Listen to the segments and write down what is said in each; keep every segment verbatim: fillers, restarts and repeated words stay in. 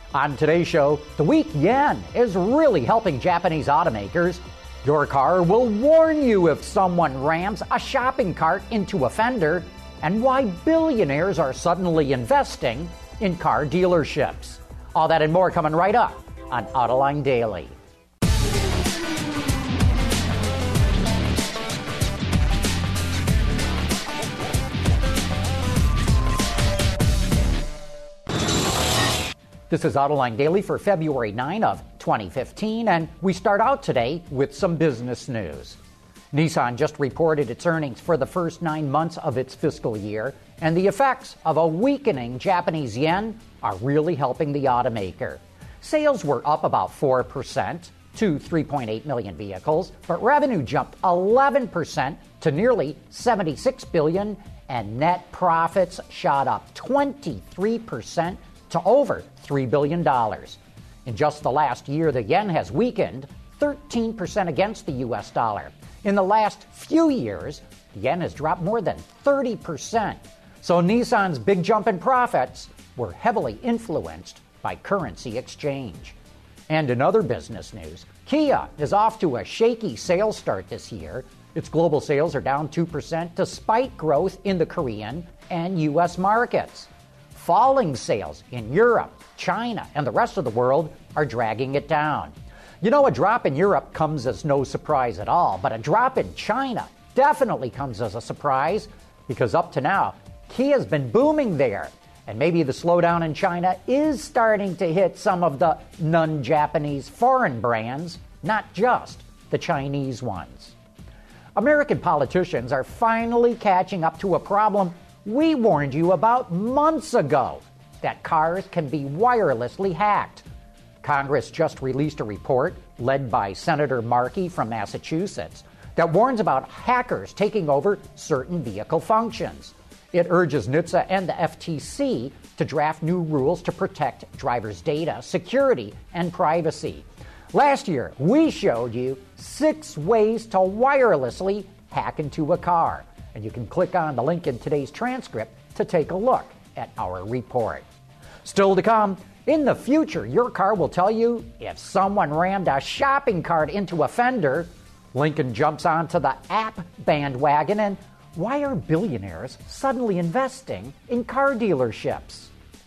On today's show, the weak yen is really helping Japanese automakers. Your car will warn you if someone rams a shopping cart into a fender, and why billionaires are suddenly investing in car dealerships. All that and more coming right up on Autoline Daily. This is Autoline Daily for February ninth of twenty fifteen, and we start out today with some business news. Nissan just reported its earnings for the first nine months of its fiscal year, and the effects of a weakening Japanese yen are really helping the automaker. Sales were up about four percent to three point eight million vehicles, but revenue jumped eleven percent to nearly seventy-six billion dollars, and net profits shot up twenty-three percent to over three billion dollars. In just the last year, the yen has weakened thirteen percent against the U S dollar. In the last few years, the yen has dropped more than thirty percent. So Nissan's big jump in profits were heavily influenced by currency exchange. And in other business news, Kia is off to a shaky sales start this year. Its global sales are down two percent despite growth in the Korean and U S markets. Falling sales in Europe, China, and the rest of the world are dragging it down. You know, a drop in Europe comes as no surprise at all, but a drop in China definitely comes as a surprise because up to now, Kia's been booming there. And maybe the slowdown in China is starting to hit some of the non-Japanese foreign brands, not just the Chinese ones. American politicians are finally catching up to a problem we warned you about months ago, that cars can be wirelessly hacked. Congress just released a report led by Senator Markey from Massachusetts that warns about hackers taking over certain vehicle functions. It urges N H T S A and the F T C to draft new rules to protect drivers' data, security, and privacy. Last year, we showed you six ways to wirelessly hack into a car. And you can click on the link in today's transcript to take a look at our report. Still to come, in the future, your car will tell you if someone rammed a shopping cart into a fender. Lincoln jumps onto the app bandwagon, and why are billionaires suddenly investing in car dealerships?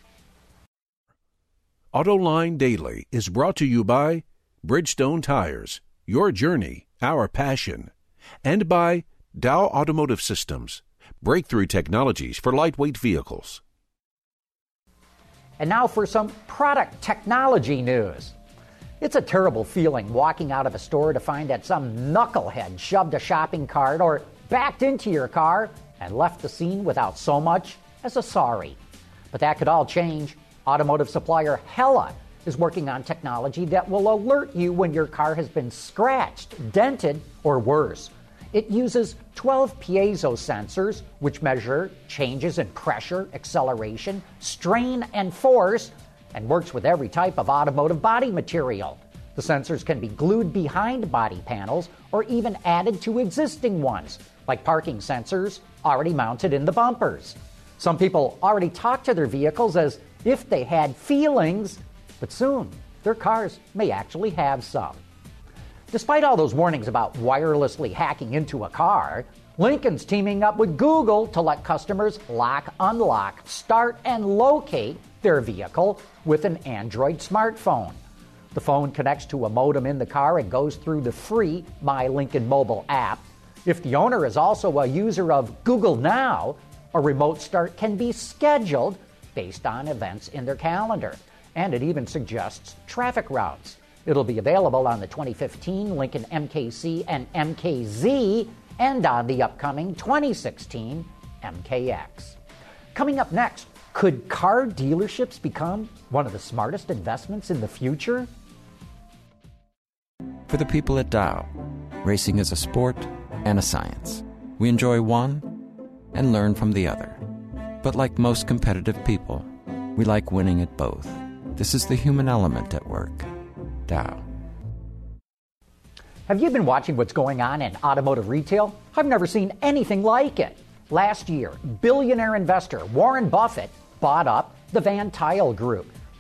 Autoline Daily is brought to you by Bridgestone Tires, your journey, our passion, and by Dow Automotive Systems, breakthrough technologies for lightweight vehicles. And now for some product technology news. It's a terrible feeling walking out of a store to find that some knucklehead shoved a shopping cart or backed into your car and left the scene without so much as a sorry. But that could all change. Automotive supplier Hella is working on technology that will alert you when your car has been scratched, dented, or worse. It uses twelve piezo sensors, which measure changes in pressure, acceleration, strain, and force, and works with every type of automotive body material. The sensors can be glued behind body panels or even added to existing ones, like parking sensors already mounted in the bumpers. Some people already talk to their vehicles as if they had feelings, but soon their cars may actually have some. Despite all those warnings about wirelessly hacking into a car, Lincoln's teaming up with Google to let customers lock, unlock, start, and locate their vehicle with an Android smartphone. The phone connects to a modem in the car and goes through the free My Lincoln mobile app. If the owner is also a user of Google Now, a remote start can be scheduled based on events in their calendar, and it even suggests traffic routes. It'll be available on the twenty fifteen Lincoln M K C and M K Z and on the upcoming twenty sixteen M K X. Coming up next, could car dealerships become one of the smartest investments in the future? For the people at Dow, racing is a sport and a science. We enjoy one and learn from the other. But like most competitive people, we like winning at both. This is the human element at work. Dow. Have you been watching what's going on in automotive retail? I've never seen anything like it. Last year, billionaire investor Warren Buffett bought up the Van Tuyl Group,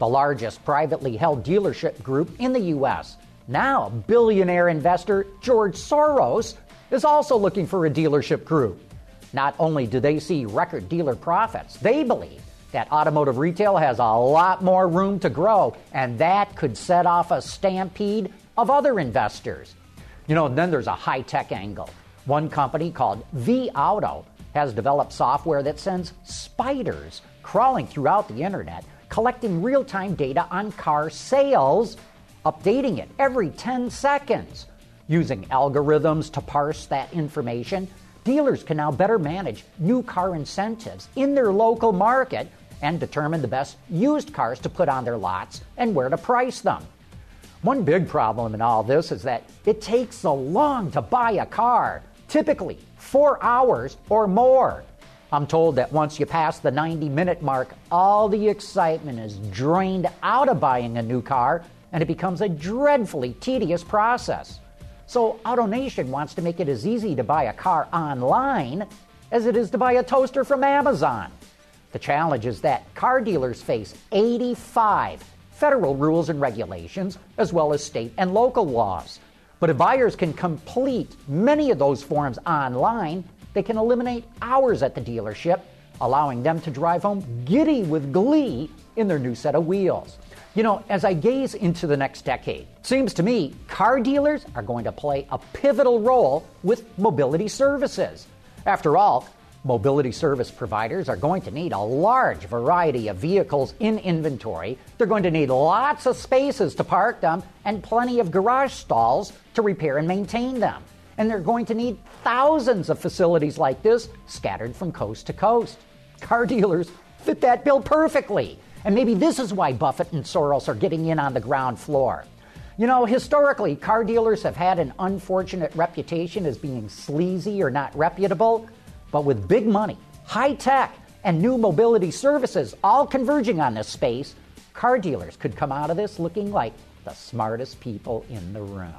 the largest privately held dealership group in the U S. Now, billionaire investor George Soros is also looking for a dealership group. Not only do they see record dealer profits, they believe that automotive retail has a lot more room to grow, and that could set off a stampede of other investors. You know, and then there's a high-tech angle. One company called vAuto has developed software that sends spiders crawling throughout the internet, collecting real-time data on car sales, updating it every ten seconds. Using algorithms to parse that information, dealers can now better manage new car incentives in their local market and determine the best used cars to put on their lots and where to price them. One big problem in all this is that it takes so long to buy a car, typically four hours or more. I'm told that once you pass the ninety-minute mark, all the excitement is drained out of buying a new car, and it becomes a dreadfully tedious process. So AutoNation wants to make it as easy to buy a car online as it is to buy a toaster from Amazon. The challenge is that car dealers face eighty-five federal rules and regulations, as well as state and local laws. But if buyers can complete many of those forms online, they can eliminate hours at the dealership, allowing them to drive home giddy with glee in their new set of wheels. You know, as I gaze into the next decade, it seems to me car dealers are going to play a pivotal role with mobility services. After all, mobility service providers are going to need a large variety of vehicles in inventory. They're going to need lots of spaces to park them and plenty of garage stalls to repair and maintain them. And they're going to need thousands of facilities like this scattered from coast to coast. Car dealers fit that bill perfectly. And maybe this is why Buffett and Soros are getting in on the ground floor. You know, historically, car dealers have had an unfortunate reputation as being sleazy or not reputable. But with big money, high tech, and new mobility services all converging on this space, car dealers could come out of this looking like the smartest people in the room.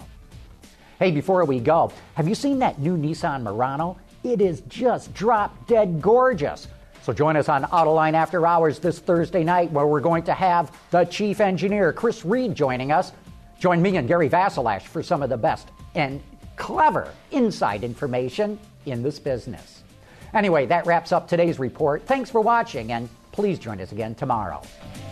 Hey, before we go, have you seen that new Nissan Murano? It is just drop dead gorgeous. So join us on Autoline After Hours this Thursday night, where we're going to have the chief engineer, Chris Reed, joining us. Join me and Gary Vasilash for some of the best and clever inside information in this business. Anyway, that wraps up today's report. Thanks for watching, and please join us again tomorrow.